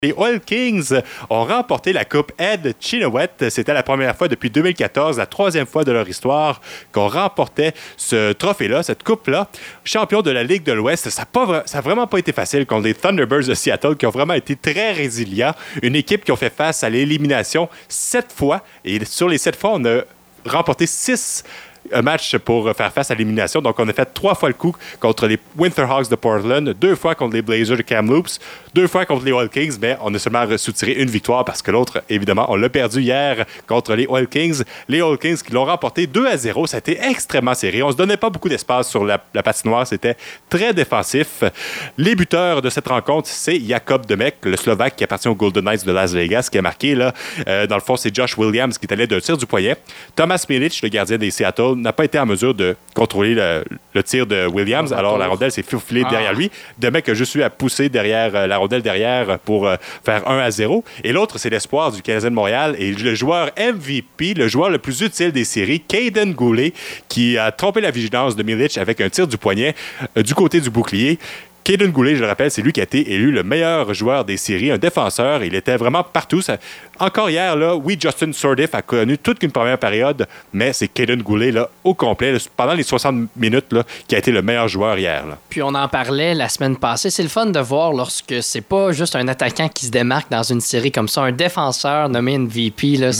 Les Oil Kings ont remporté la Coupe Ed Chynoweth. C'était la première fois depuis 2014, la troisième fois de leur histoire qu'on remportait ce trophée-là, cette coupe-là. Champion de la Ligue de l'Ouest, ça n'a vraiment pas été facile contre les Thunderbirds de Seattle qui ont vraiment été très résilients. Une équipe qui a fait face à l'élimination 7 fois. Et sur les 7 fois, on a remporté 6 matchs pour faire face à l'élimination. Donc, on a fait 3 fois le coup contre les Winterhawks de Portland, 2 fois contre les Blazers de Kamloops, 2 fois contre les Oil Kings, mais on a seulement soutiré une victoire parce que l'autre, évidemment, on l'a perdu hier contre les Oil Kings. Les Oil Kings qui l'ont remporté 2-0. Ça a été extrêmement serré. On ne se donnait pas beaucoup d'espace sur la patinoire. C'était très défensif. Les buteurs de cette rencontre, c'est Jakub Demek, le Slovaque qui appartient aux Golden Knights de Las Vegas, qui a marqué. Là, dans le fond, c'est Josh Williams qui est allé d'un tir du poignet. Thomas Milic, le gardien des Seattle, n'a pas été en mesure de contrôler le tir de Williams. Alors, la rondelle s'est faufilée derrière lui. Demek a juste eu à pousser derrière la rondelle derrière pour faire 1-0. Et l'autre, c'est l'espoir du Canadien de Montréal et le joueur MVP, le joueur le plus utile des séries, Kaiden Guhle, qui a trompé la vigilance de Milic avec un tir du poignet du côté du bouclier. Kaiden Guhle, je le rappelle, c'est lui qui a été élu le meilleur joueur des séries, un défenseur. Il était vraiment partout. Encore hier, là, oui, Justin Sourdif a connu toute une première période, mais c'est Kaiden Guhle là, au complet, là, pendant les 60 minutes, là, qui a été le meilleur joueur hier. Là. Puis on en parlait la semaine passée. C'est le fun de voir lorsque c'est pas juste un attaquant qui se démarque dans une série comme ça, un défenseur nommé MVP. Là,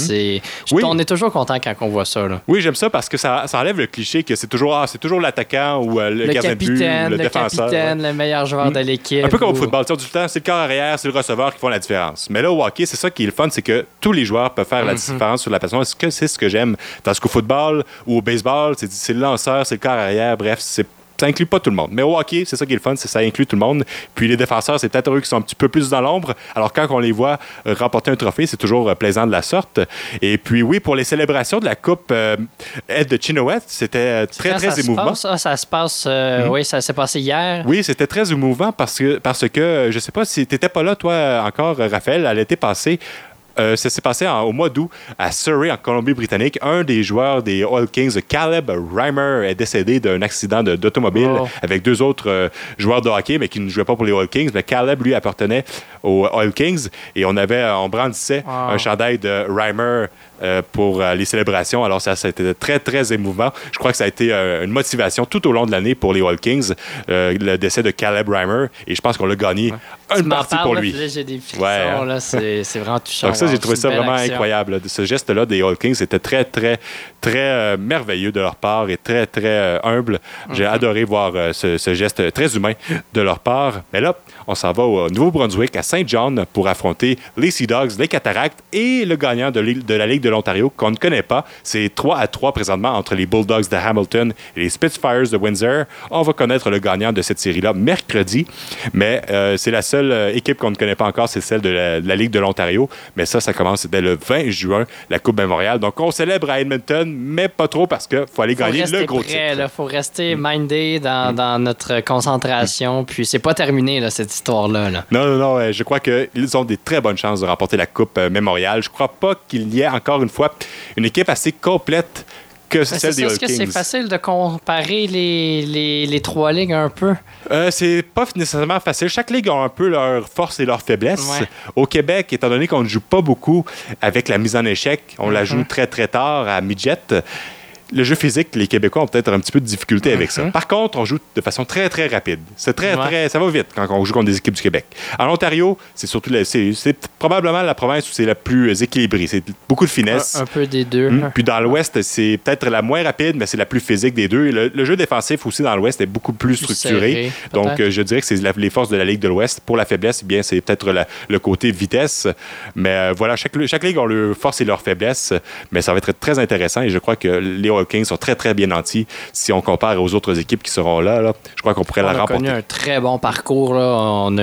on est toujours content quand on voit ça. Là. Oui, j'aime ça parce que ça enlève le cliché que c'est toujours l'attaquant ou le gardien de but, le défenseur. Le meilleur joueur de l'équipe. Un peu comme au football. Du temps, c'est le corps arrière, c'est le receveur qui font la différence. Mais là, au hockey, c'est ça qui est le fun, c'est que tous les joueurs peuvent faire la différence sur la patinoire. C'est ce que j'aime. Tandis qu'au football ou au baseball, c'est le lanceur, c'est le corps arrière. Bref, ça inclut pas tout le monde. Mais au hockey, c'est ça qui est le fun, c'est ça inclut tout le monde. Puis les défenseurs, c'est peut-être eux qui sont un petit peu plus dans l'ombre. Alors quand on les voit remporter un trophée, c'est toujours plaisant de la sorte. Et puis oui, pour les célébrations de la Coupe Ed de Chynoweth, c'était très, très émouvant. Ça se passe, oui, ça s'est passé hier. Oui, c'était très émouvant parce que je sais pas si tu n'étais pas là, toi, encore, Raphaël, à l'été passé. Ça s'est passé au mois d'août à Surrey, en Colombie-Britannique. Un des joueurs des Oil Kings, Caleb Reimer, est décédé d'un accident d'automobile avec 2 autres joueurs de hockey, mais qui ne jouaient pas pour les Oil Kings. Mais Caleb, lui, appartenait aux Oil Kings et on brandissait un chandail de Reimer pour les célébrations. Alors, ça a été très, très émouvant. Je crois que ça a été une motivation tout au long de l'année pour les Oil Kings, le décès de Caleb Reimer. Et je pense qu'on l'a gagné une partie pour lui. Là, j'ai des frissons, là, c'est vraiment touchant. Donc ça, j'ai trouvé ça vraiment incroyable. Ce geste-là des Oil Kings, c'était très, très, très merveilleux de leur part et très, très humble. J'ai adoré voir ce geste très humain de leur part. Mais là, on s'en va au Nouveau-Brunswick, à Saint John, pour affronter les Sea Dogs, les Cataractes et le gagnant de la Ligue de l'Ontario, qu'on ne connaît pas. C'est 3-3 présentement entre les Bulldogs de Hamilton et les Spitfires de Windsor. On va connaître le gagnant de cette série-là mercredi, mais c'est la seule équipe qu'on ne connaît pas encore, c'est celle de la Ligue de l'Ontario. Mais ça commence dès le 20 juin, la Coupe Memorial. Donc, on célèbre à Edmonton, mais pas trop parce qu'il faut aller gagner le gros titre. Il faut rester mindé dans notre concentration. Puis, c'est pas terminé, là, cette histoire-là. Là. Non. Je crois qu'ils ont des très bonnes chances de remporter la Coupe Memorial. Je crois pas qu'il y ait, encore une fois, une équipe assez complète que celle des Oil Kings. Est-ce que c'est facile de comparer les 3 ligues un peu? C'est pas nécessairement facile. Chaque ligue a un peu leurs forces et leurs faiblesses. Ouais. Au Québec, étant donné qu'on ne joue pas beaucoup avec la mise en échec, on la joue très, très tard à midget. Le jeu physique, les Québécois ont peut-être un petit peu de difficulté avec ça. Par contre, on joue de façon très, très rapide. C'est très, ça va vite quand on joue contre des équipes du Québec. En Ontario, c'est surtout c'est probablement la province où c'est la plus équilibrée. C'est beaucoup de finesse. Un peu des deux. Puis dans l'Ouest, c'est peut-être la moins rapide, mais c'est la plus physique des deux. Et le jeu défensif aussi dans l'Ouest est beaucoup plus structuré. Serré, donc, je dirais que c'est les forces de la Ligue de l'Ouest. Pour la faiblesse, bien, c'est peut-être le côté vitesse. Mais voilà, chaque ligue a leurs forces et leurs faiblesses. Mais ça va être très intéressant et je crois que les Oil Kings sont très, très bien nantis. Si on compare aux autres équipes qui seront là, je crois qu'on pourrait la remporter. On a connu un très bon parcours. Là.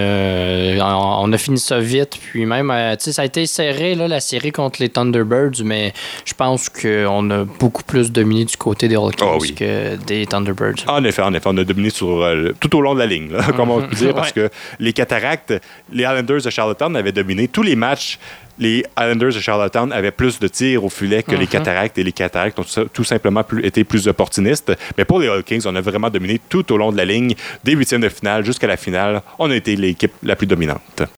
On a fini ça vite. Puis même, ça a été serré, là, la série contre les Thunderbirds, mais je pense qu'on a beaucoup plus dominé du côté des Oil Kings que des Thunderbirds. En effet, on a dominé tout au long de la ligne, là, comme on peut dire, parce que les Cataractes, les Islanders de Charlottetown avaient dominé tous les matchs. Les Islanders de Charlottetown avaient plus de tirs au filet que les Cataractes, et les Cataractes ont tout simplement été plus opportunistes. Mais pour les Oil Kings, on a vraiment dominé tout au long de la ligne, des huitièmes de finale jusqu'à la finale. On a été l'équipe la plus dominante.